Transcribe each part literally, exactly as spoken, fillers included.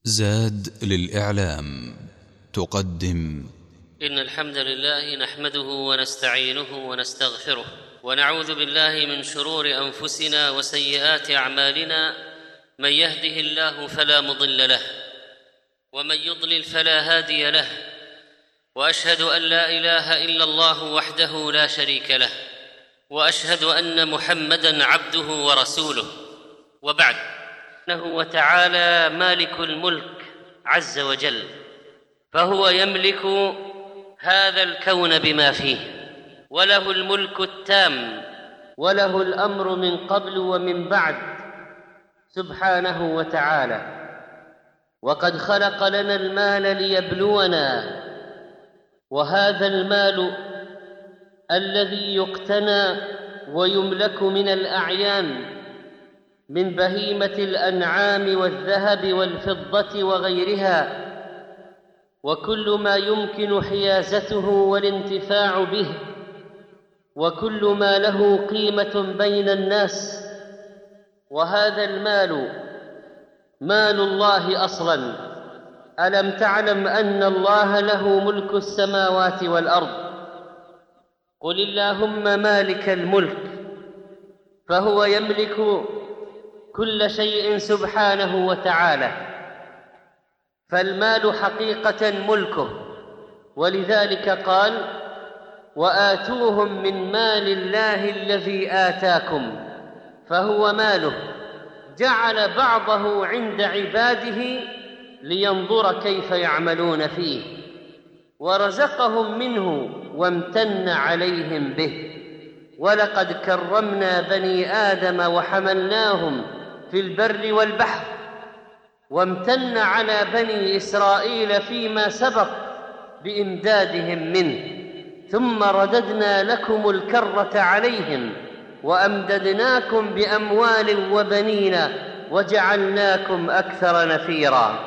زاد للإعلام تقدم إن الحمد لله نحمده ونستعينه ونستغفره ونعوذ بالله من شرور أنفسنا وسيئات أعمالنا. من يهده الله فلا مضل له ومن يضلل فلا هادي له، وأشهد أن لا إله إلا الله وحده لا شريك له، وأشهد أن محمدًا عبده ورسوله. وبعد، إنه وتعالى مالك الملك عز وجل، فهو يملك هذا الكون بما فيه، وله الملك التام، وله الأمر من قبل ومن بعد سبحانه وتعالى. وقد خلق لنا المال ليبلونا، وهذا المال الذي يقتنى ويملك من الأعيان من بهيمة الأنعام والذهب والفضة وغيرها، وكل ما يمكن حيازته والانتفاع به، وكل ما له قيمة بين الناس. وهذا المال مال الله أصلاً. ألم تعلم أن الله له ملك السماوات والأرض؟ قل اللهم مالك الملك، فهو يملك كل شيء سبحانه وتعالى، فالمال حقيقة ملكه. ولذلك قال: وآتوهم من مال الله الذي آتاكم، فهو ماله، جعل بعضه عند عباده لينظر كيف يعملون فيه، ورزقهم منه وامتن عليهم به. ولقد كرمنا بني آدم وحملناهم في البر والبحر، وامتن على بني إسرائيل فيما سبق بإمدادهم منه، ثم رددنا لكم الكرة عليهم وأمددناكم بأموال وبنين وجعلناكم أكثر نفيرا.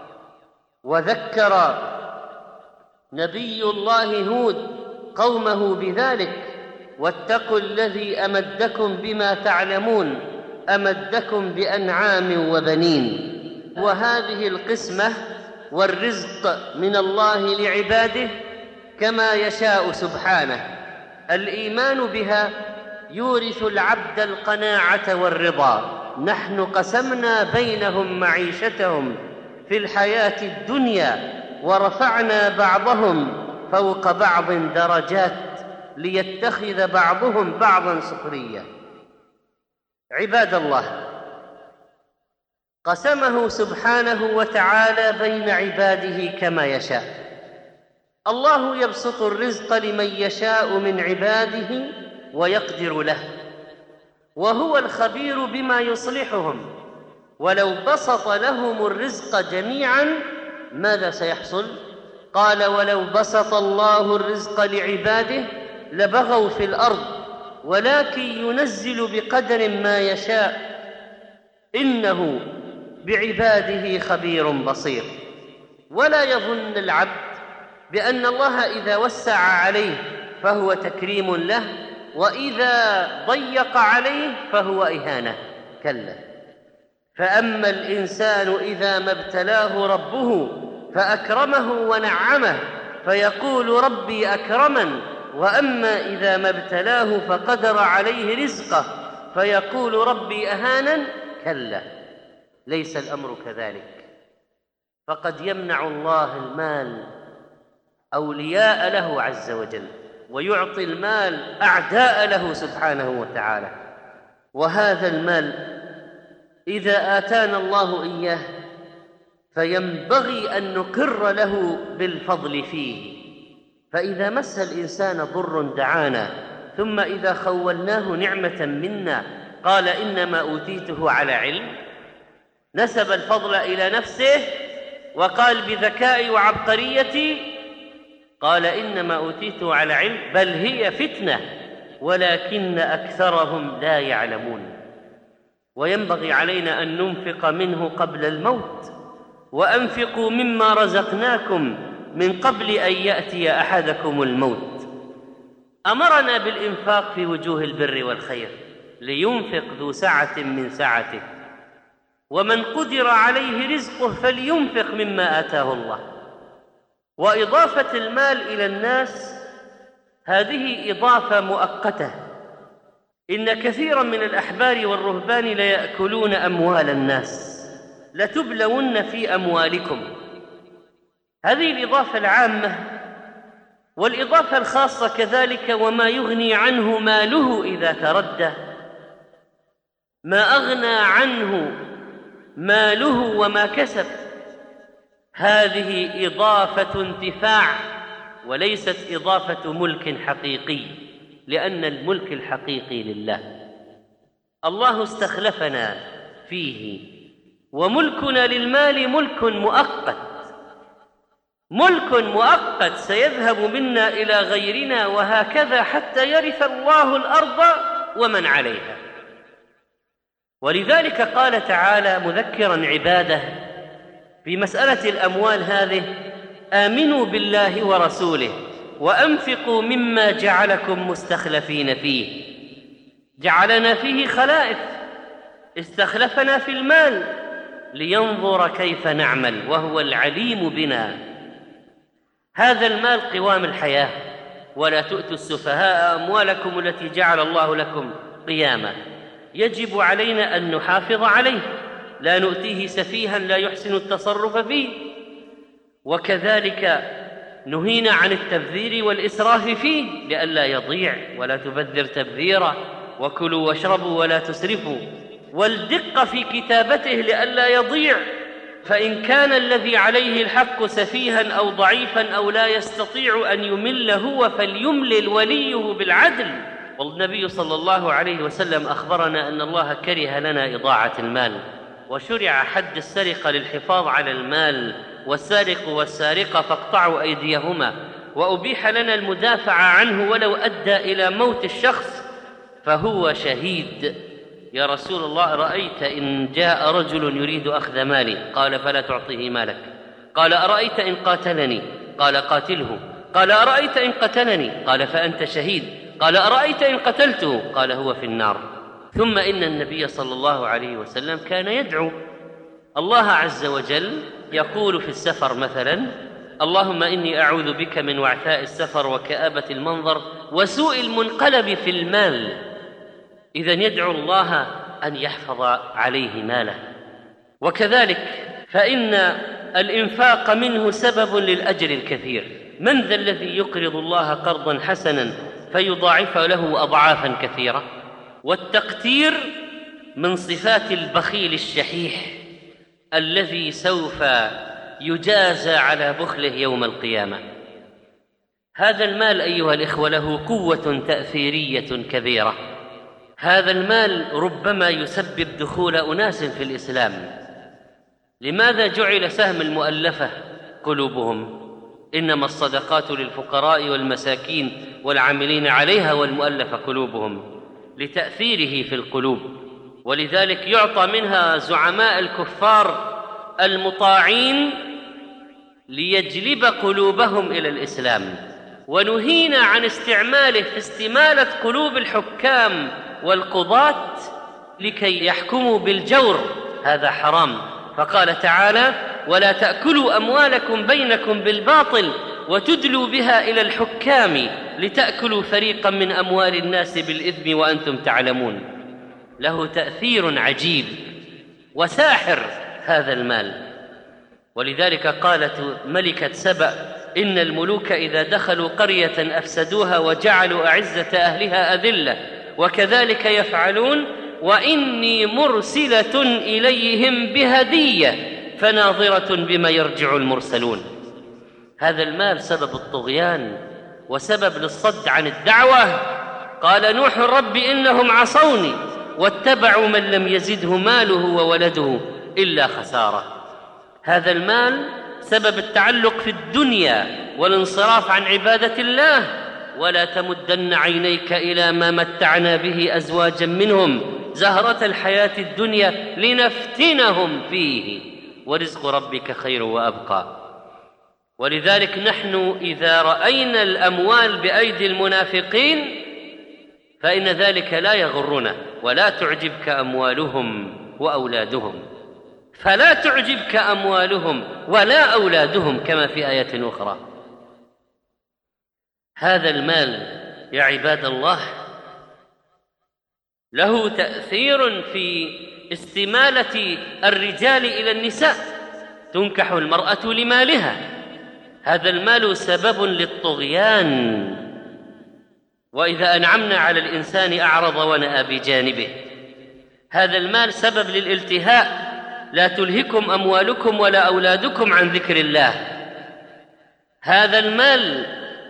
وذكر نبي الله هود قومه بذلك: واتقوا الذي أمدكم بما تعلمون، أمدكم بأنعام وبنين. وهذه القسمة والرزق من الله لعباده كما يشاء سبحانه. الإيمان بها يورث العبد القناعة والرضا. نحن قسمنا بينهم معيشتهم في الحياة الدنيا، ورفعنا بعضهم فوق بعض درجات ليتخذ بعضهم بعضا سخريا. عباد الله، قسمه سبحانه وتعالى بين عباده كما يشاء. الله يبسط الرزق لمن يشاء من عباده ويقدر له، وهو الخبير بما يصلحهم. ولو بسط لهم الرزق جميعا ماذا سيحصل؟ قال: ولو بسط الله الرزق لعباده لبغوا في الأرض، ولكن ينزل بقدر ما يشاء، إنه بعباده خبير بصير. ولا يظن العبد بأن الله إذا وسع عليه فهو تكريم له، وإذا ضيق عليه فهو إهانة. كلا، فأما الإنسان إذا ما ابتلاه ربه فأكرمه ونعمه فيقول ربي أكرمن، وأما إذا ما ابتلاه فقدر عليه رزقه فيقول ربي أهانن. كلا، ليس الأمر كذلك. فقد يمنع الله المال أولياء له عز وجل، ويعطي المال أعداء له سبحانه وتعالى. وهذا المال إذا آتانا الله إياه فينبغي أن نقر له بالفضل فيه. فإذا مس الإنسان ضر دعانا، ثم إذا خولناه نعمة منا قال إنما أوتيته على علم، نسب الفضل إلى نفسه وقال بذكائي وعبقريتي، قال إنما أوتيته على علم، بل هي فتنة ولكن أكثرهم لا يعلمون. وينبغي علينا أن ننفق منه قبل الموت. وأنفقوا مما رزقناكم من قبل أن يأتي أحدكم الموت. أمرنا بالإنفاق في وجوه البر والخير، لينفق ذو سعة من سعته، ومن قدر عليه رزقه فلينفق مما آتاه الله. وإضافة المال إلى الناس هذه إضافة مؤقتة. إن كثيرا من الأحبار والرهبان ليأكلون أموال الناس، لتبلون في أموالكم. هذه الإضافة العامة. والإضافة الخاصة كذلك: وما يغني عنه ماله إذا تردى. ما أغنى عنه ماله وما كسب، هذه إضافة انتفاع وليست إضافة ملك حقيقي، لأن الملك الحقيقي لله. الله استخلفنا فيه، وملكنا للمال ملك مؤقت، ملك مؤقت سيذهب منا إلى غيرنا، وهكذا حتى يرث الله الأرض ومن عليها. ولذلك قال تعالى مذكرا عباده في مسألة الأموال هذه: آمنوا بالله ورسوله وأنفقوا مما جعلكم مستخلفين فيه. جعلنا فيه خلائف، استخلفنا في المال لينظر كيف نعمل، وهو العليم بنا. هذا المال قوام الحياة. ولا تؤتوا السفهاء أموالكم التي جعل الله لكم قياما. يجب علينا أن نحافظ عليه، لا نؤتيه سفيها لا يحسن التصرف فيه. وكذلك نهينا عن التبذير والإسراف فيه لئلا يضيع، ولا تبذر تبذيرا، وكلوا واشربوا ولا تسرفوا. والدقة في كتابته لئلا يضيع، فإن كان الذي عليه الحق سفيها أو ضعيفا أو لا يستطيع أن يمل هو فليملل وليه بالعدل. والنبي صلى الله عليه وسلم أخبرنا أن الله كره لنا إضاعة المال، وشرع حد السرقة للحفاظ على المال: والسارق والسارقة فاقطعوا أيديهما. وأبيح لنا المدافعة عنه ولو أدى إلى موت الشخص فهو شهيد. يا رسول الله، رأيت إن جاء رجل يريد أخذ مالي؟ قال: فلا تعطيه مالك. قال: أرأيت إن قاتلني؟ قال: قاتله. قال: أرأيت إن قتلني؟ قال: فأنت شهيد. قال: أرأيت إن قتلته؟ قال: هو في النار. ثم إن النبي صلى الله عليه وسلم كان يدعو الله عز وجل، يقول في السفر مثلا: اللهم إني أعوذ بك من وعثاء السفر وكآبة المنظر وسوء المنقلب في المال. إذن يدعو الله أن يحفظ عليه ماله. وكذلك فإن الإنفاق منه سبب للأجر الكثير. من ذا الذي يقرض الله قرضا حسنا فيضاعف له أضعافا كثيرة؟ والتقتير من صفات البخيل الشحيح الذي سوف يجازى على بخله يوم القيامة. هذا المال أيها الإخوة له قوة تأثيرية كبيرة. هذا المال ربما يسبب دخول أناس في الإسلام. لماذا جعل سهم المؤلفة قلوبهم؟ إنما الصدقات للفقراء والمساكين والعاملين عليها والمؤلفة قلوبهم، لتأثيره في القلوب. ولذلك يعطى منها زعماء الكفار المطاعين ليجلب قلوبهم إلى الإسلام. ونهينا عن استعماله في استمالة قلوب الحكام والقضاة لكي يحكموا بالجور، هذا حرام. فقال تعالى: ولا تأكلوا أموالكم بينكم بالباطل وتدلوا بها إلى الحكام لتأكلوا فريقا من أموال الناس بالإثم وأنتم تعلمون. له تأثير عجيب وساحر هذا المال. ولذلك قالت ملكة سبأ: إن الملوك إذا دخلوا قرية أفسدوها وجعلوا أعزة أهلها أذلة وكذلك يفعلون وإني مرسلة إليهم بهدية فناظرة بما يرجع المرسلون. هذا المال سبب الطغيان وسبب للصد عن الدعوة. قال نوح: رب إنهم عصوني واتبعوا من لم يزده ماله وولده إلا خسارة. هذا المال سبب التعلق في الدنيا والانصراف عن عبادة الله. ولا تمدن عينيك إلى ما متعنا به أزواجا منهم زهرة الحياة الدنيا لنفتنهم فيه ورزق ربك خير وأبقى. ولذلك نحن إذا رأينا الأموال بأيدي المنافقين فإن ذلك لا يغرنا، ولا تعجبك أموالهم وأولادهم. فلا تعجبك أموالهم ولا أولادهم كما في آية أخرى. هذا المال يا عباد الله له تأثير في استمالة الرجال إلى النساء، تنكح المرأة لمالها، هذا المال سبب للطغيان، وإذا أنعمنا على الإنسان أعرض ونأى بجانبه. هذا المال سبب للالتهاء، لا تلهكم أموالكم ولا أولادكم عن ذكر الله. هذا المال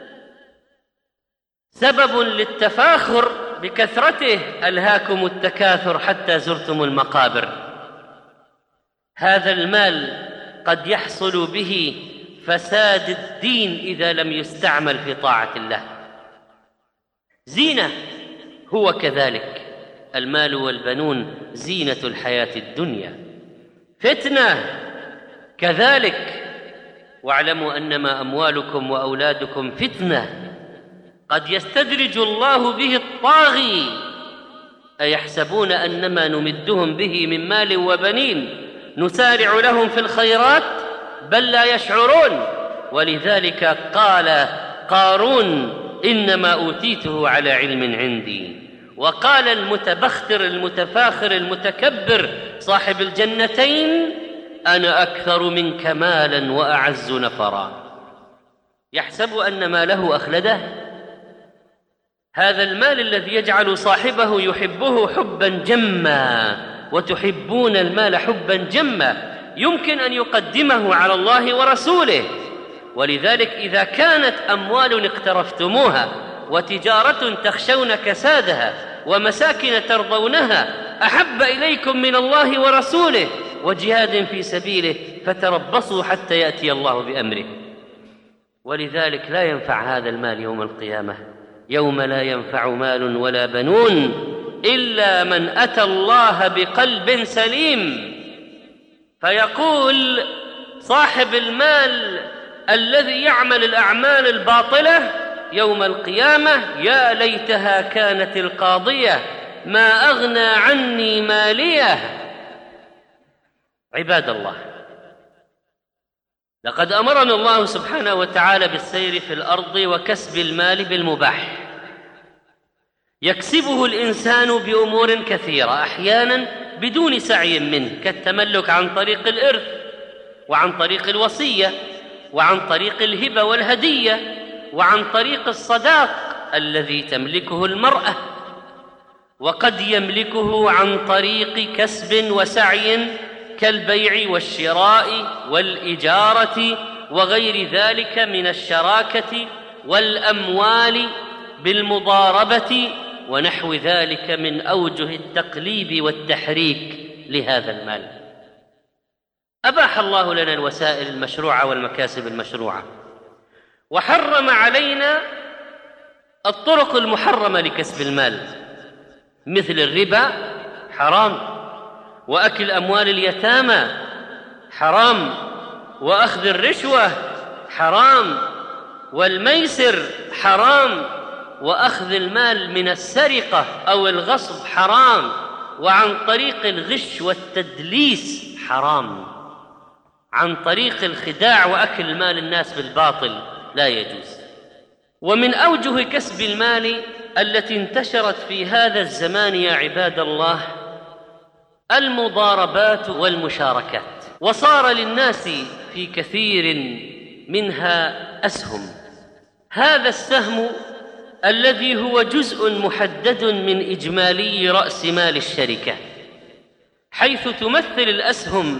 سبب للتفاخر بكثرته، ألهاكم التكاثر حتى زرتم المقابر. هذا المال قد يحصل به فساد الدين إذا لم يستعمل في طاعة الله. زينة هو كذلك، المال والبنون زينة الحياة الدنيا. فتنة كذلك، واعلموا أنما أموالكم وأولادكم فتنة قد يستدرج الله به الطاغي. أيحسبون أنما نمدهم به من مال وبنين نسارع لهم في الخيرات بل لا يشعرون. ولذلك قال قارون إنما أوتيته على علم عندي. وقال المتبختر المتفاخر المتكبر صاحب الجنتين أنا أكثر منك مالا وأعز نفرا. يحسب أن ماله أخلده. هذا المال الذي يجعل صاحبه يحبه حبا جما، وتحبون المال حبا جما، يمكن أن يقدمه على الله ورسوله. ولذلك إذا كانت أموال اقترفتموها وتجارة تخشون كسادها ومساكن ترضونها أحب إليكم من الله ورسوله وجهاد في سبيله فتربصوا حتى يأتي الله بأمره. ولذلك لا ينفع هذا المال يوم القيامة، يوم لا ينفع مال ولا بنون إلا من أتى الله بقلب سليم. فيقول صاحب المال الذي يعمل الأعمال الباطلة يوم القيامة يا ليتها كانت القاضية ما أغنى عني مالية. عباد الله، لقد أمرنا الله سبحانه وتعالى بالسير في الأرض وكسب المال بالمباح. يكسبه الإنسان بأمور كثيرة، أحيانا بدون سعي منه، كالتملك عن طريق الإرث وعن طريق الوصية وعن طريق الهبة والهدية وعن طريق الصداق الذي تملكه المرأة، وقد يملكه عن طريق كسب وسعي كالبيع والشراء والإجارة وغير ذلك من الشراكة والأموال بالمضاربة ونحو ذلك من أوجه التقليب والتحريك لهذا المال. أباح الله لنا الوسائل المشروعة والمكاسب المشروعة، وحرم علينا الطرق المحرمة لكسب المال، مثل الربا حرام، وأكل أموال اليتامى حرام، وأخذ الرشوة حرام، والميسر حرام، وأخذ المال من السرقة أو الغصب حرام، وعن طريق الغش والتدليس حرام، عن طريق الخداع وأكل مال الناس بالباطل لا يجوز. ومن أوجه كسب المال التي انتشرت في هذا الزمان يا عباد الله المضاربات والمشاركات، وصار للناس في كثير منها أسهم. هذا السهم الذي هو جزء محدد من إجمالي رأس مال الشركة، حيث تمثل الأسهم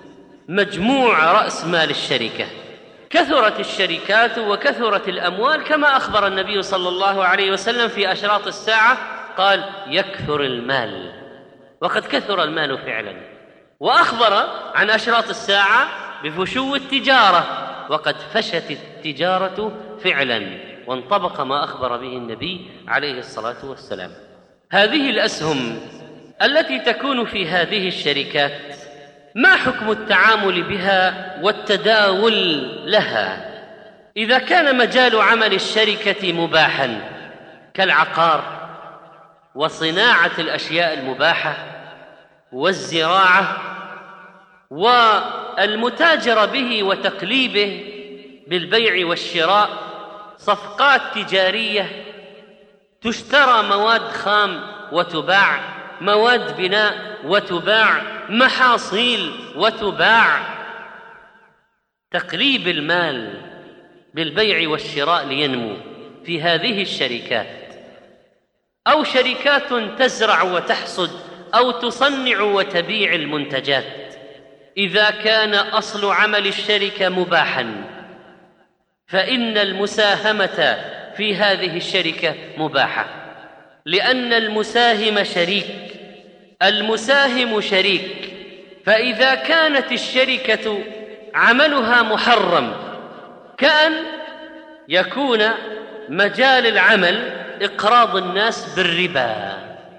مجموع رأس مال الشركة. كثرت الشركات وكثرت الأموال كما أخبر النبي صلى الله عليه وسلم في أشراط الساعة، قال يكثر المال، وقد كثر المال فعلا. وأخبر عن أشراط الساعة بفشو التجارة، وقد فشت التجارة فعلا، وانطبق ما أخبر به النبي عليه الصلاة والسلام. هذه الأسهم التي تكون في هذه الشركات ما حكم التعامل بها والتداول لها؟ إذا كان مجال عمل الشركة مباحا كالعقار وصناعة الأشياء المباحة والزراعة والمتاجرة به وتقليبه بالبيع والشراء، صفقات تجارية تشترى مواد خام وتباع، مواد بناء وتباع، محاصيل وتباع، تقليب المال بالبيع والشراء لينمو في هذه الشركات، أو شركات تزرع وتحصد أو تصنع وتبيع المنتجات. إذا كان أصل عمل الشركة مباحاً فإن المساهمة في هذه الشركة مباحة، لأن المساهم شريك، المساهم شريك. فإذا كانت الشركة عملها محرم، كأن يكون مجال العمل إقراض الناس بالربا،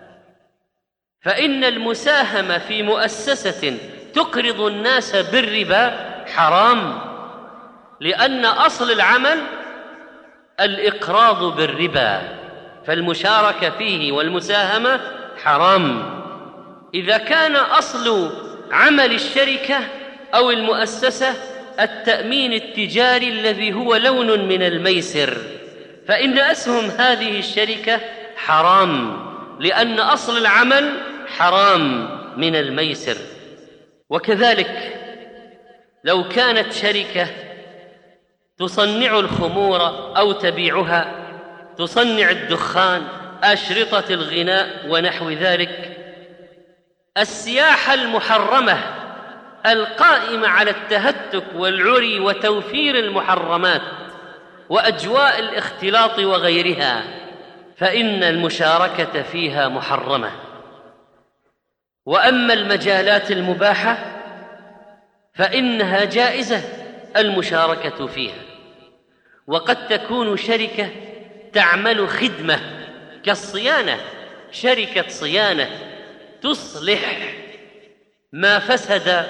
فإن المساهمة في مؤسسة تقرض الناس بالربا حرام، لأن أصل العمل الإقراض بالربا، فالمشاركة فيه والمساهمة حرام. إذا كان أصل عمل الشركة أو المؤسسة التأمين التجاري الذي هو لون من الميسر، فإن أسهم هذه الشركة حرام، لأن أصل العمل حرام من الميسر. وكذلك لو كانت شركة تصنع الخمور أو تبيعها، تصنع الدخان، أشرطة الغناء ونحو ذلك، السياحة المحرمة القائمة على التهتك والعري وتوفير المحرمات وأجواء الاختلاط وغيرها، فإن المشاركة فيها محرمة. وأما المجالات المباحة فإنها جائزة المشاركة فيها، وقد تكون شركة تعمل خدمة كالصيانة، شركة صيانة تصلح ما فسد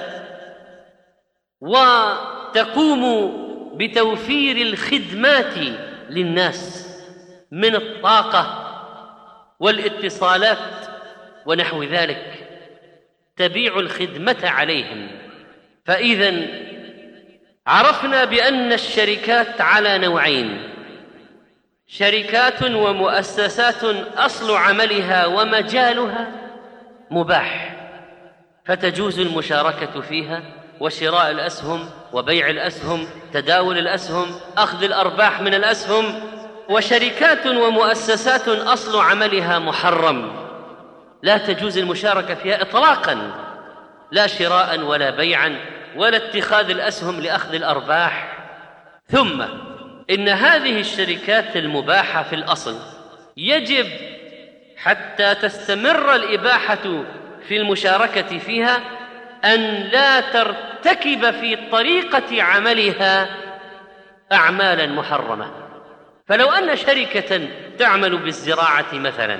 وتقوم بتوفير الخدمات للناس من الطاقة والاتصالات ونحو ذلك، تبيع الخدمة عليهم. فإذن عرفنا بأن الشركات على نوعين: شركات ومؤسسات أصل عملها ومجالها مباح، فتجوز المشاركة فيها وشراء الأسهم وبيع الأسهم، تداول الأسهم، أخذ الأرباح من الأسهم. وشركات ومؤسسات أصل عملها محرم، لا تجوز المشاركة فيها إطلاقاً، لا شراء ولا بيعاً ولا اتخاذ الأسهم لأخذ الأرباح. ثم إن هذه الشركات المباحة في الأصل يجب حتى تستمر الإباحة في المشاركة فيها أن لا ترتكب في طريقة عملها أعمالاً محرمة. فلو أن شركة تعمل بالزراعة مثلاً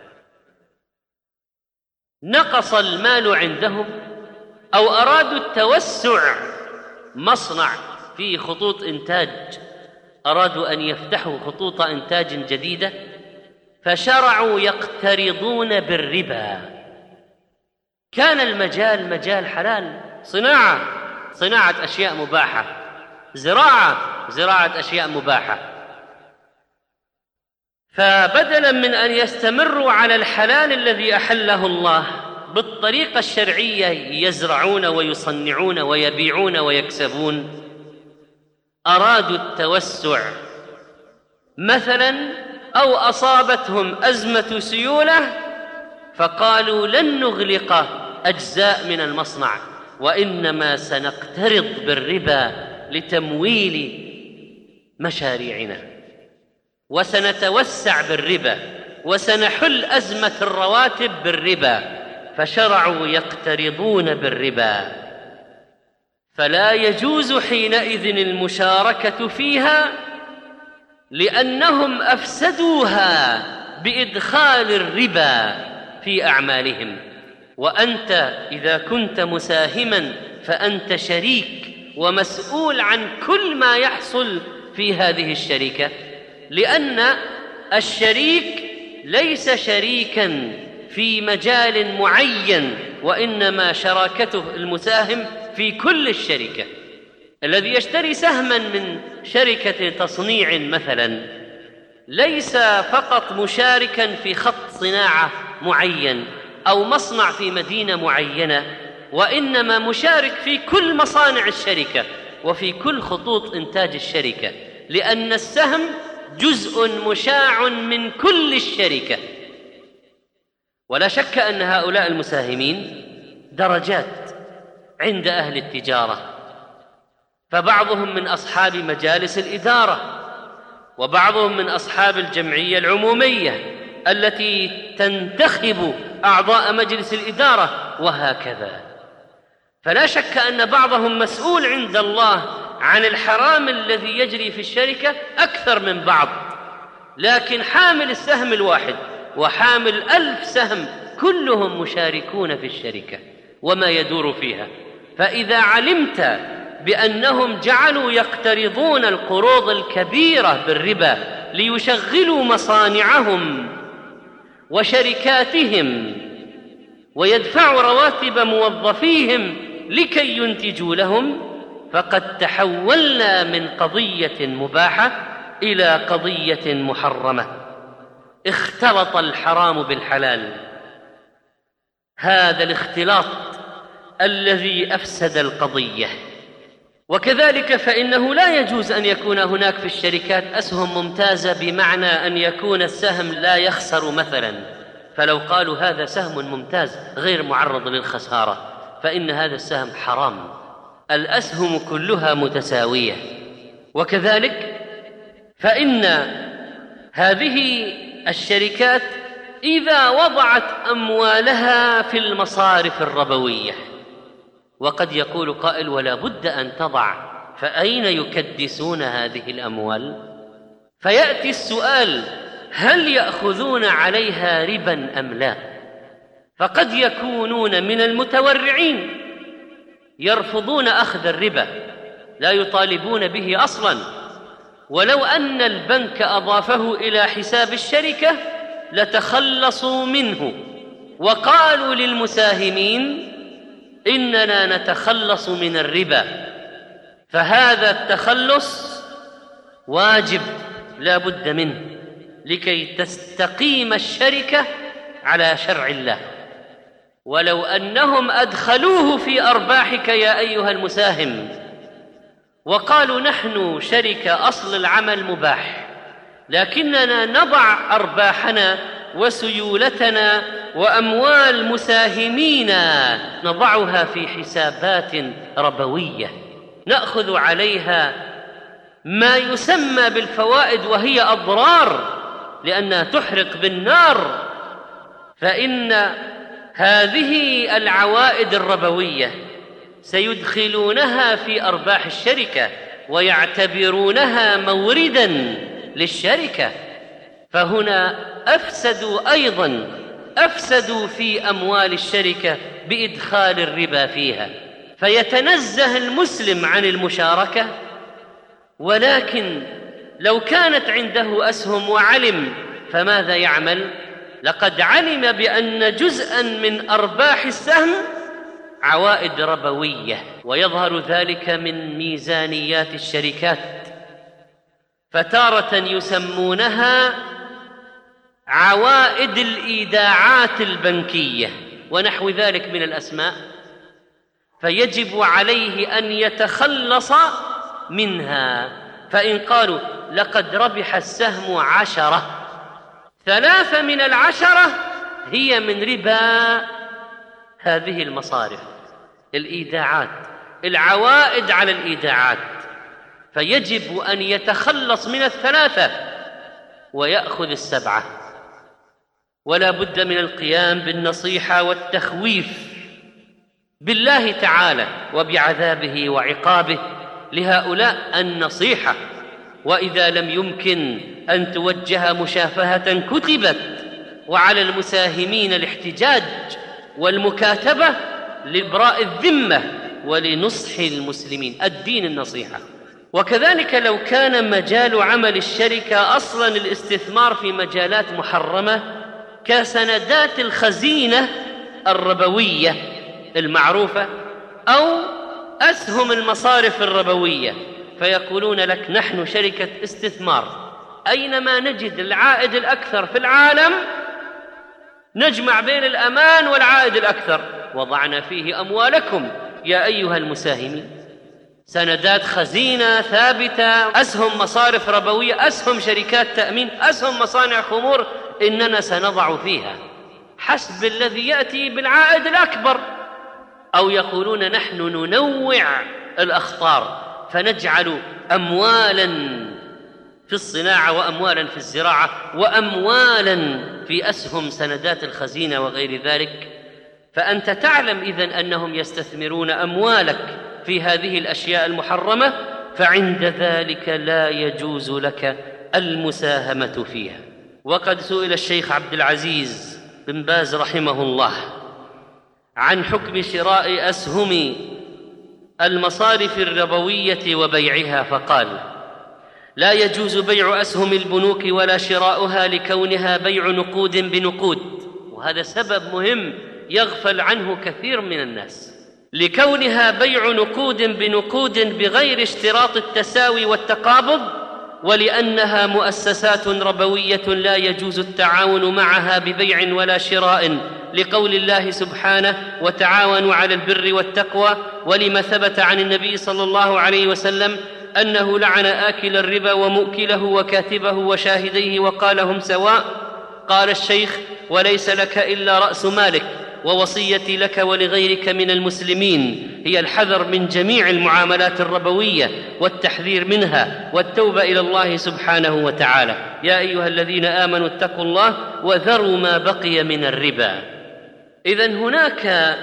نقص المال عندهم، أو أرادوا التوسع، مصنع فيه خطوط إنتاج، أرادوا أن يفتحوا خطوط إنتاج جديدة، فشرعوا يقترضون بالربا. كان المجال مجال حلال، صناعة صناعة أشياء مباحة، زراعة زراعة أشياء مباحة، فبدلا من أن يستمروا على الحلال الذي أحله الله بالطريقة الشرعية يزرعون ويصنعون ويبيعون ويكسبون، أرادوا التوسع مثلا، أو أصابتهم أزمة سيولة فقالوا لن نغلق أجزاء من المصنع، وإنما سنقترض بالربا لتمويل مشاريعنا، وسنتوسع بالربا، وسنحل أزمة الرواتب بالربا، فشرعوا يقترضون بالربا. فلا يجوز حينئذ المشاركة فيها، لأنهم أفسدوها بإدخال الربا في أعمالهم. وأنت إذا كنت مساهما فأنت شريك ومسؤول عن كل ما يحصل في هذه الشركة، لأن الشريك ليس شريكا في مجال معين وإنما شراكته المساهم في كل الشركة. الذي يشتري سهما من شركة تصنيع مثلا ليس فقط مشاركا في خط صناعة معين أو مصنع في مدينة معينة، وإنما مشارك في كل مصانع الشركة وفي كل خطوط إنتاج الشركة، لأن السهم جزء مشاع من كل الشركة. ولا شك أن هؤلاء المساهمين درجات عند أهل التجارة، فبعضهم من أصحاب مجالس الإدارة، وبعضهم من أصحاب الجمعية العمومية التي تنتخب أعضاء مجلس الإدارة، وهكذا. فلا شك أن بعضهم مسؤول عند الله عن الحرام الذي يجري في الشركة أكثر من بعض، لكن حامل السهم الواحد وحامل ألف سهم كلهم مشاركون في الشركة وما يدور فيها. فإذا علمت بأنهم جعلوا يقترضون القروض الكبيرة بالربا ليشغلوا مصانعهم وشركاتهم ويدفعوا رواتب موظفيهم لكي ينتجوا لهم، فقد تحولنا من قضية مباحة إلى قضية محرمة. اختلط الحرام بالحلال، هذا الاختلاط الذي أفسد القضية. وكذلك فإنه لا يجوز أن يكون هناك في الشركات أسهم ممتازة، بمعنى أن يكون السهم لا يخسر مثلا، فلو قالوا هذا سهم ممتاز غير معرض للخسارة فإن هذا السهم حرام. الأسهم كلها متساوية. وكذلك فإن هذه الشركات إذا وضعت أموالها في المصارف الربوية، وقد يقول قائل ولا بد أن تضع، فأين يكدسون هذه الأموال؟ فيأتي السؤال: هل يأخذون عليها ربا أم لا؟ فقد يكونون من المتورعين يرفضون أخذ الربا، لا يطالبون به أصلا، ولو أن البنك أضافه إلى حساب الشركة لتخلصوا منه، وقالوا للمساهمين إننا نتخلص من الربا. فهذا التخلص واجب لا بد منه لكي تستقيم الشركة على شرع الله. ولو أنهم أدخلوه في أرباحك يا أيها المساهم وقالوا نحن شركة أصل العمل مباح، لكننا نضع أرباحنا وسيولتنا وأموال مساهمينا نضعها في حسابات ربوية نأخذ عليها ما يسمى بالفوائد وهي أضرار لأنها تحرق بالنار، فإن هذه العوائد الربوية سيدخلونها في أرباح الشركة ويعتبرونها موردا للشركة، فهنا أفسدوا أيضا أفسدوا في أموال الشركة بإدخال الربا فيها. فيتنزه المسلم عن المشاركة، ولكن لو كانت عنده أسهم وعلم فماذا يعمل؟ لقد علم بأن جزءا من أرباح السهم عوائد ربوية، ويظهر ذلك من ميزانيات الشركات، فتارة يسمونها عوائد الإيداعات البنكية ونحو ذلك من الأسماء، فيجب عليه أن يتخلص منها. فإن قالوا لقد ربح السهم عشرة، ثلاثة من العشرة هي من ربا هذه المصارف الإيداعات، العوائد على الإيداعات، فيجب أن يتخلص من الثلاثة ويأخذ السبعة. ولا بد من القيام بالنصيحة والتخويف بالله تعالى وبعذابه وعقابه لهؤلاء النصيحة، وإذا لم يمكن أن توجه مشافهة كتبت، وعلى المساهمين الاحتجاج والمكاتبة لإبراء الذمة ولنصح المسلمين. الدين النصيحة. وكذلك لو كان مجال عمل الشركة أصلا الاستثمار في مجالات محرمة كسندات الخزينة الربوية المعروفة، أو أسهم المصارف الربوية، فيقولون لك نحن شركة استثمار، أينما نجد العائد الأكثر في العالم نجمع بين الأمان والعائد الأكثر، وضعنا فيه أموالكم يا أيها المساهمين. سندات خزينة ثابتة، أسهم مصارف ربوية، أسهم شركات تأمين، أسهم مصانع خمور، إننا سنضع فيها حسب الذي يأتي بالعائد الأكبر. أو يقولون نحن ننوع الأخطار فنجعل أموالا في الصناعة وأموالا في الزراعة وأموالا في أسهم سندات الخزينة وغير ذلك. فأنت تعلم إذن أنهم يستثمرون أموالك في هذه الأشياء المحرمة، فعند ذلك لا يجوز لك المساهمة فيها. وقد سئل الشيخ عبد العزيز بن باز رحمه الله عن حكم شراء أسهم المصارف الربوية وبيعها، فقال: لا يجوز بيع أسهم البنوك ولا شراؤها لكونها بيع نقود بنقود. وهذا سبب مهم يغفل عنه كثير من الناس، لكونها بيع نقود بنقود بغير اشتراط التساوي والتقابض، ولأنها مؤسسات ربوية لا يجوز التعاون معها ببيع ولا شراء، لقول الله سبحانه: وتعاونوا على البر والتقوى، ولما ثبت عن النبي صلى الله عليه وسلم أنه لعن آكل الربا ومؤكله وكاتبه وشاهديه وقال هم سواء. قال الشيخ: وليس لك إلا رأس مالك، ووصيتي لك ولغيرك من المسلمين هي الحذر من جميع المعاملات الربوية والتحذير منها والتوبة إلى الله سبحانه وتعالى. يا أيها الذين آمنوا اتقوا الله وذروا ما بقي من الربا. إذن هناك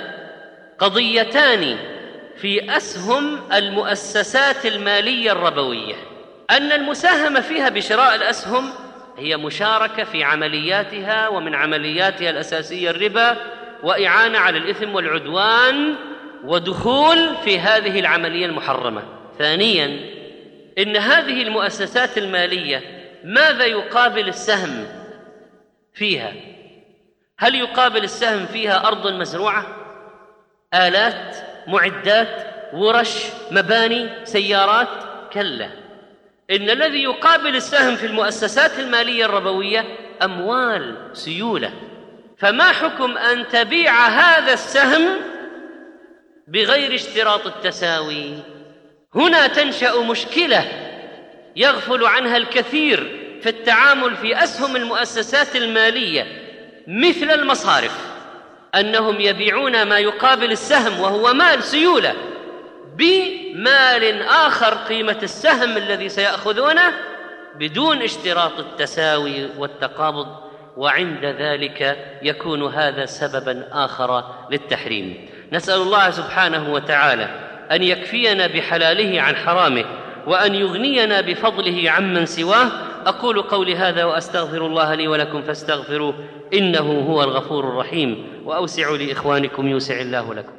قضيتان في أسهم المؤسسات المالية الربوية، أن المساهمة فيها بشراء الأسهم هي مشاركة في عملياتها، ومن عملياتها الأساسية الربا وإعانة على الإثم والعدوان ودخول في هذه العملية المحرمة. ثانياً، إن هذه المؤسسات المالية ماذا يقابل السهم فيها؟ هل يقابل السهم فيها أرض مزروعة، آلات، معدات، ورش، مباني، سيارات؟ كلا، إن الذي يقابل السهم في المؤسسات المالية الربوية أموال، سيولة. فما حكم أن تبيع هذا السهم بغير اشتراط التساوي؟ هنا تنشأ مشكلة يغفل عنها الكثير في التعامل في أسهم المؤسسات المالية مثل المصارف، أنهم يبيعون ما يقابل السهم وهو مال، سيولة، بمال آخر قيمة السهم الذي سيأخذونه بدون اشتراط التساوي والتقابض، وعند ذلك يكون هذا سببا آخر للتحريم. نسأل الله سبحانه وتعالى أن يكفينا بحلاله عن حرامه، وأن يغنينا بفضله عمن سواه. أقول قولي هذا وأستغفر الله لي ولكم فاستغفروه إنه هو الغفور الرحيم، وأوسعوا لإخوانكم يوسع الله لكم.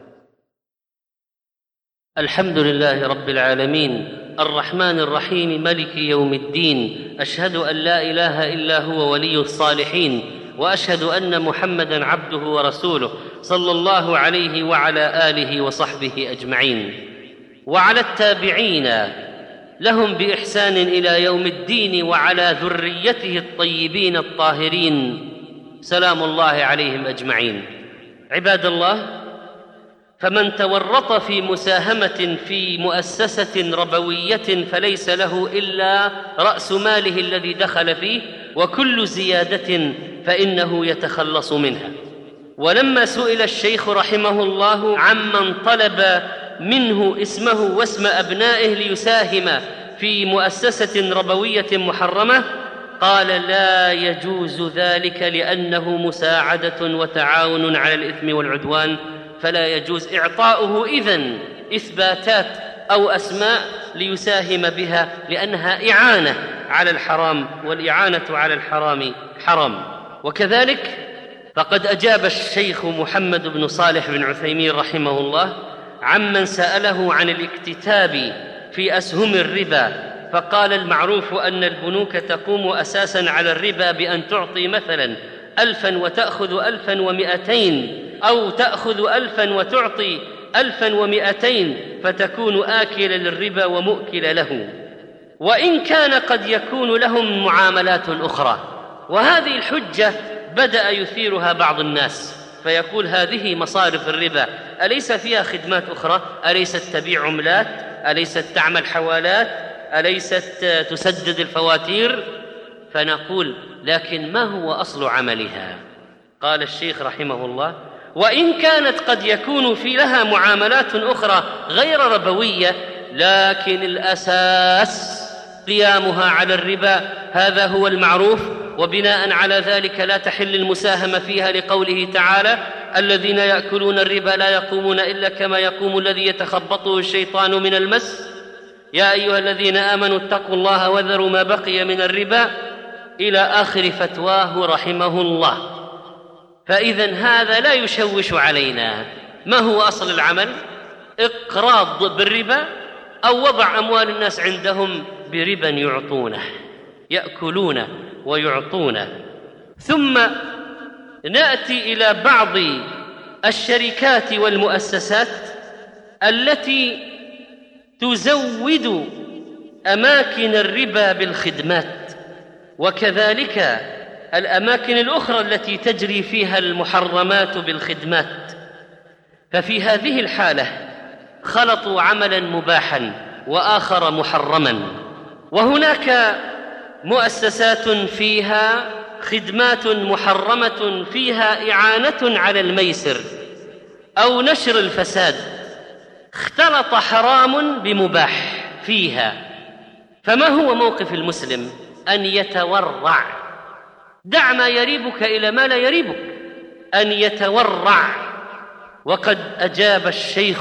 الحمد لله رب العالمين، الرحمن الرحيم، ملك يوم الدين. أشهد أن لا إله إلا هو ولي الصالحين، وأشهد أن محمدًا عبده ورسوله صلى الله عليه وعلى آله وصحبه أجمعين، وعلى التابعين لهم بإحسان إلى يوم الدين، وعلى ذريته الطيبين الطاهرين سلام الله عليهم أجمعين. عباد الله، فمن تورط في مساهمة في مؤسسة ربوية فليس له إلا رأس ماله الذي دخل فيه، وكل زيادة فإنه يتخلص منها. ولما سئل الشيخ رحمه الله عمن طلب منه اسمه واسم أبنائه ليساهم في مؤسسة ربوية محرمة، قال: لا يجوز ذلك لأنه مساعدة وتعاون على الإثم والعدوان، فلا يجوز إعطاؤه إذن إثباتات أو أسماء ليساهم بها، لأنها إعانة على الحرام، والإعانة على الحرام حرام. وكذلك فقد أجاب الشيخ محمد بن صالح بن عثيمين رحمه الله عمن سأله عن الاكتتاب في أسهم الربا، فقال: المعروف أن البنوك تقوم أساسا على الربا بأن تعطي مثلا ألفا وتأخذ ألفا ومئتين، أو تأخذ ألفا وتعطي ألفا ومئتين فتكون آكلا للربا ومؤكل له، وإن كان قد يكون لهم معاملات أخرى. وهذه الحجة بدأ يثيرها بعض الناس فيقول هذه مصارف الربا أليس فيها خدمات أخرى؟ أليست تبيع عملات؟ أليست تعمل حوالات؟ أليست تسدد الفواتير؟ فنقول لكن ما هو أصل عملها؟ قال الشيخ رحمه الله وإن كانت قد يكون في لها معاملات أخرى غير ربوية، لكن الأساس قيامها على الربا، هذا هو المعروف، وبناء على ذلك لا تحل المساهمة فيها لقوله تعالى الذين يأكلون الربا لا يقومون إلا كما يقوم الذي يتخبطه الشيطان من المس يا أيها الذين آمنوا اتقوا الله وذروا ما بقي من الربا إلى آخر فتواه رحمه الله. فإذن هذا لا يشوش علينا. ما هو أصل العمل؟ إقراض بالربا أو وضع أموال الناس عندهم بربا يعطونه، يأكلون ويعطونه. ثم نأتي إلى بعض الشركات والمؤسسات التي تزود أماكن الربا بالخدمات، وكذلك الأماكن الأخرى التي تجري فيها المحرمات بالخدمات. ففي هذه الحالة خلطوا عملا مباحا وآخر محرما، وهناك مؤسسات فيها خدمات محرمة فيها إعانة على الميسر أو نشر الفساد، اختلط حرام بمباح فيها. فما هو موقف المسلم؟ أن يتورع، دع ما يريبك إلى ما لا يريبك، أن يتورع. وقد أجاب الشيخ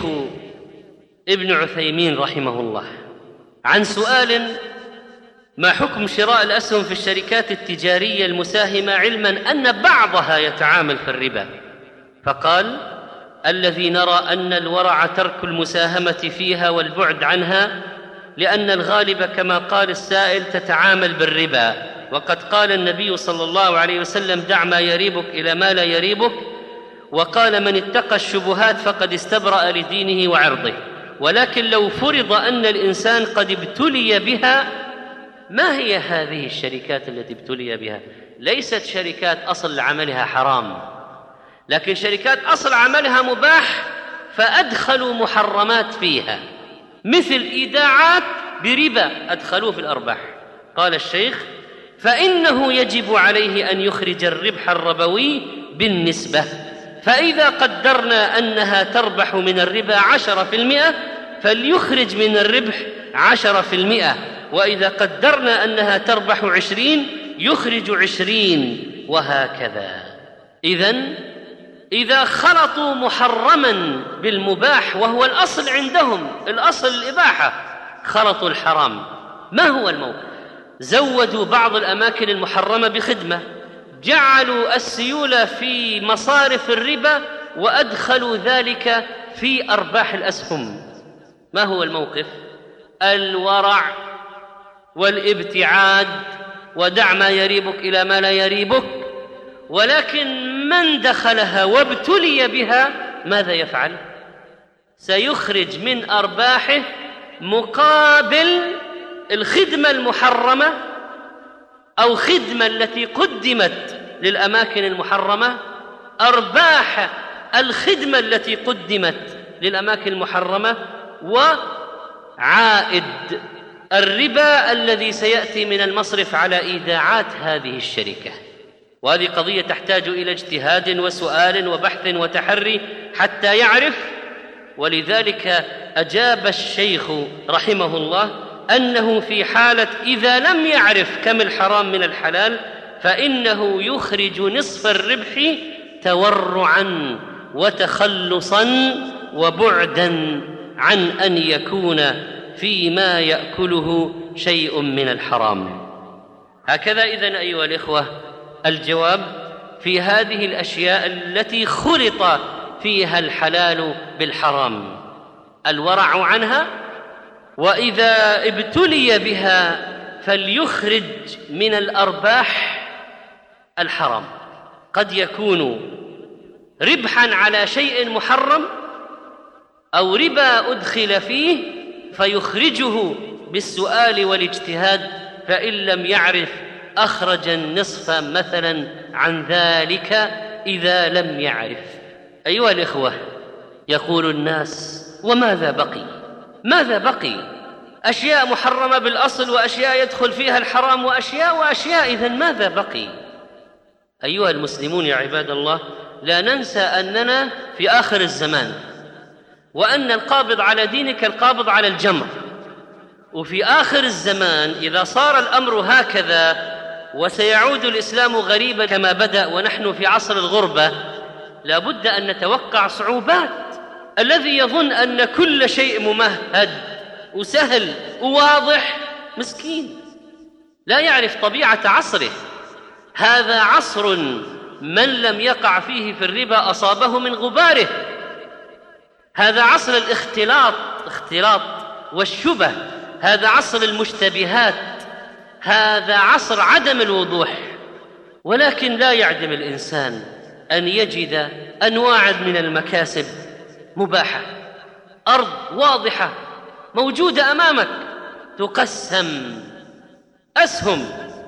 ابن عثيمين رحمه الله عن سؤال ما حكم شراء الأسهم في الشركات التجارية المساهمة علما أن بعضها يتعامل في الربا، فقال الذي نرى أن الورع ترك المساهمة فيها والبعد عنها، لأن الغالب كما قال السائل تتعامل بالربا، وقد قال النبي صلى الله عليه وسلم دع ما يريبك إلى ما لا يريبك، وقال من اتقى الشبهات فقد استبرأ لدينه وعرضه. ولكن لو فرض أن الإنسان قد ابتلي بها، ما هي هذه الشركات التي ابتلي بها؟ ليست شركات أصل عملها حرام، لكن شركات أصل عملها مباح فأدخلوا محرمات فيها، مثل إيداعات بربا أدخلوه في الأرباح. قال الشيخ فإنه يجب عليه أن يخرج الربح الربوي بالنسبة، فإذا قدرنا أنها تربح من الربا عشرة في المئة فليخرج من الربح عشرة في المئة، وإذا قدرنا أنها تربح عشرين يخرج عشرين، وهكذا. إذن إذا خلطوا محرما بالمباح وهو الأصل عندهم، الأصل الإباحة، خلطوا الحرام، ما هو الموقف؟ زودوا بعض الأماكن المحرمة بخدمة، جعلوا السيولة في مصارف الربا وأدخلوا ذلك في أرباح الأسهم. ما هو الموقف؟ الورع والابتعاد، ودع ما يريبك إلى ما لا يريبك. ولكن من دخلها وابتلي بها ماذا يفعل؟ سيخرج من أرباحه مقابل الخدمة المحرمة أو خدمة التي قدمت للأماكن المحرمة، أرباح الخدمة التي قدمت للأماكن المحرمة، وعائد الربا الذي سيأتي من المصرف على إيداعات هذه الشركة. وهذه قضية تحتاج إلى اجتهاد وسؤال وبحث وتحري حتى يعرف. ولذلك أجاب الشيخ رحمه الله أنه في حالة إذا لم يعرف كم الحرام من الحلال فإنه يخرج نصف الربح تورعا وتخلصا وبعدا عن أن يكون فيما يأكله شيء من الحرام. هكذا إذن أيها الإخوة الجواب في هذه الأشياء التي خلط فيها الحلال بالحرام: الورع عنها، وإذا ابتلي بها فليخرج من الأرباح الحرام. قد يكون ربحا على شيء محرم، أو ربا أدخل فيه فيخرجه بالسؤال والاجتهاد، فإن لم يعرف أخرج النصف مثلا عن ذلك إذا لم يعرف. أيها الإخوة، يقول الناس: وماذا بقي؟ ماذا بقي؟ أشياء محرمة بالأصل، وأشياء يدخل فيها الحرام، وأشياء وأشياء، إذن ماذا بقي؟ أيها المسلمون يا عباد الله، لا ننسى أننا في آخر الزمان، وأن القابض على دينك القابض على الجمر. وفي آخر الزمان إذا صار الأمر هكذا وسيعود الإسلام غريبا كما بدأ ونحن في عصر الغربة، لا بد أن نتوقع صعوبات. الذي يظن أن كل شيء ممهد وسهل وواضح مسكين، لا يعرف طبيعة عصره. هذا عصر من لم يقع فيه في الربا أصابه من غباره. هذا عصر الاختلاط اختلاط والشبه، هذا عصر المشتبهات، هذا عصر عدم الوضوح. ولكن لا يعدم الإنسان أن يجد أنواع من المكاسب مباحة، أرض واضحة موجودة أمامك، تقسم أسهم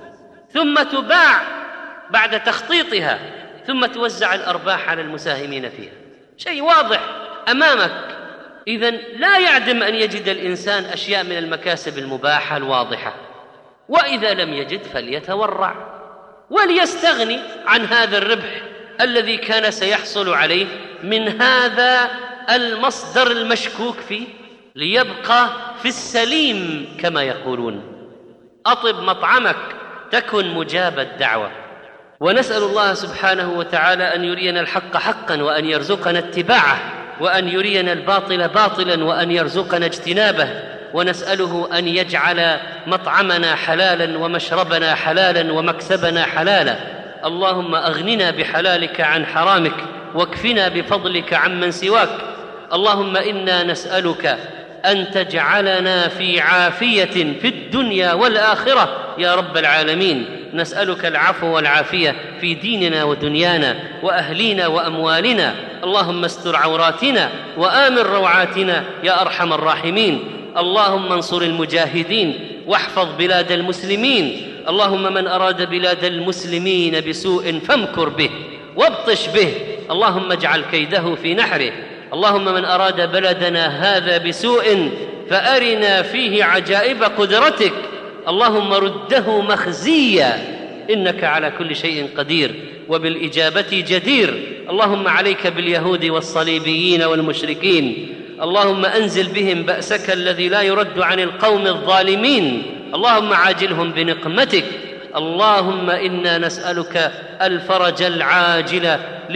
ثم تباع بعد تخطيطها، ثم توزع الأرباح على المساهمين فيها. شيء واضح أمامك. إذن لا يعدم أن يجد الإنسان أشياء من المكاسب المباحة الواضحة، وإذا لم يجد فليتورع وليستغني عن هذا الربح الذي كان سيحصل عليه من هذا المصدر المشكوك فيه، ليبقى في السليم كما يقولون. أطب مطعمك تكن مجاب الدعوة. ونسأل الله سبحانه وتعالى أن يرينا الحق حقا وأن يرزقنا اتباعه، وأن يرينا الباطل باطلا وأن يرزقنا اجتنابه، ونسأله أن يجعل مطعمنا حلالا ومشربنا حلالا ومكسبنا حلالا. اللهم أغننا بحلالك عن حرامك، واكفنا بفضلك عمن سواك. اللهم إنا نسألك أن تجعلنا في عافية في الدنيا والآخرة يا رب العالمين. نسألك العفو والعافية في ديننا ودنيانا وأهلينا وأموالنا. اللهم استر عوراتنا وآمن روعاتنا يا أرحم الراحمين. اللهم انصر المجاهدين واحفظ بلاد المسلمين. اللهم من أراد بلاد المسلمين بسوء فامكر به وابطش به، اللهم اجعل كيده في نحره. اللهم من أراد بلدنا هذا بسوء فأرنا فيه عجائب قدرتك، اللهم رده مخزيا، إنك على كل شيء قدير وبالإجابة جدير. اللهم عليك باليهود والصليبيين والمشركين، اللهم أنزل بهم بأسك الذي لا يرد عن القوم الظالمين، اللهم عاجلهم بنقمتك. اللهم إنا نسألك الفرج العاجل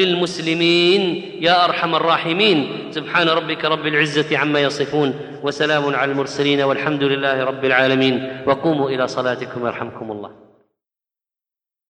للمسلمين يا أرحم الراحمين. سبحان ربك رب العزة عما يصفون، وسلام على المرسلين، والحمد لله رب العالمين. وقوموا إلى صلاتكم يرحمكم الله.